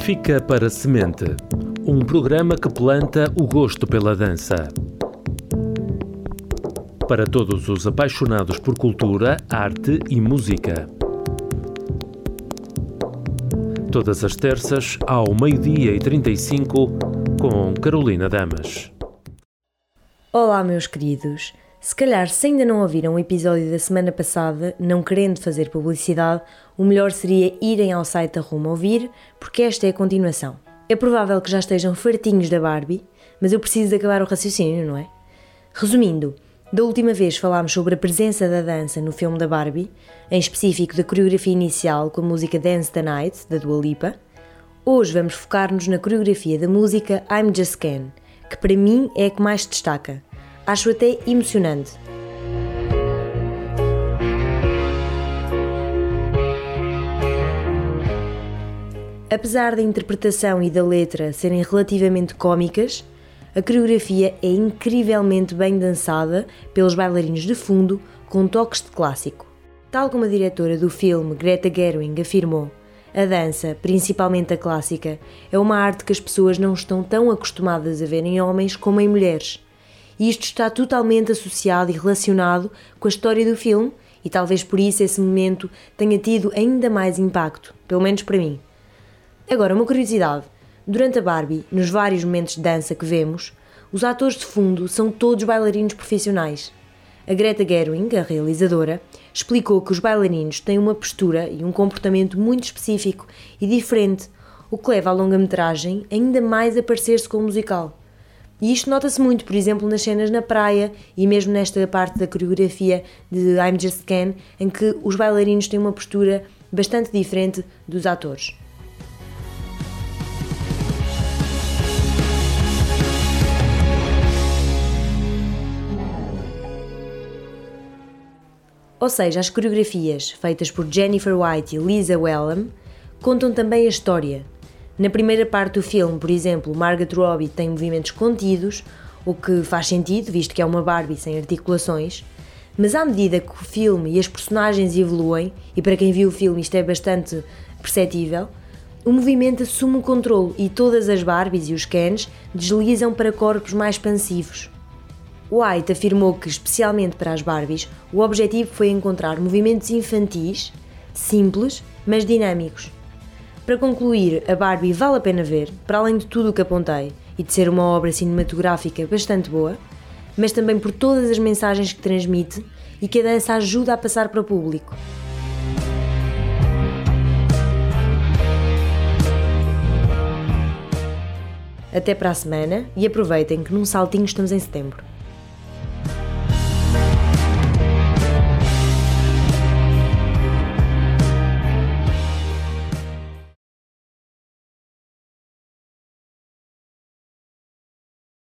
Fica para Semente, um programa que planta o gosto pela dança. Para todos os apaixonados por cultura, arte e música. Todas as terças, ao 12h35, com Carolina Damas. Olá, meus queridos. Se calhar, se ainda não ouviram o episódio da semana passada, não querendo fazer publicidade, o melhor seria irem ao site da Rumo ouvir, porque esta é a continuação. É provável que já estejam fartinhos da Barbie, mas eu preciso de acabar o raciocínio, não é? Resumindo, da última vez falámos sobre a presença da dança no filme da Barbie, em específico da coreografia inicial com a música Dance the Night, da Dua Lipa. Hoje vamos focar-nos na coreografia da música I'm Just Ken, que para mim é a que mais destaca. Acho até emocionante. Apesar da interpretação e da letra serem relativamente cómicas, a coreografia é incrivelmente bem dançada pelos bailarinos de fundo com toques de clássico. Tal como a diretora do filme, Greta Gerwig, afirmou, a dança, principalmente a clássica, é uma arte que as pessoas não estão tão acostumadas a ver em homens como em mulheres. E isto está totalmente associado e relacionado com a história do filme e talvez por isso esse momento tenha tido ainda mais impacto, pelo menos para mim. Agora, uma curiosidade. Durante a Barbie, nos vários momentos de dança que vemos, os atores de fundo são todos bailarinos profissionais. A Greta Gerwig, a realizadora, explicou que os bailarinos têm uma postura e um comportamento muito específico e diferente, o que leva a longa-metragem ainda mais a parecer-se com o musical. E isto nota-se muito, por exemplo, nas cenas na praia e mesmo nesta parte da coreografia de I'm Just Ken, em que os bailarinos têm uma postura bastante diferente dos atores. Ou seja, as coreografias, feitas por Jennifer White e Lisa Whelham, contam também a história. Na primeira parte do filme, por exemplo, Margot Robbie tem movimentos contidos, o que faz sentido, visto que é uma Barbie sem articulações, mas à medida que o filme e as personagens evoluem, e para quem viu o filme isto é bastante perceptível, o movimento assume o controle e todas as Barbies e os Kens deslizam para corpos mais expansivos. White afirmou que, especialmente para as Barbies, o objetivo foi encontrar movimentos infantis, simples, mas dinâmicos. Para concluir, a Barbie vale a pena ver, para além de tudo o que apontei, e de ser uma obra cinematográfica bastante boa, mas também por todas as mensagens que transmite e que a dança ajuda a passar para o público. Até para a semana e aproveitem que num saltinho estamos em setembro.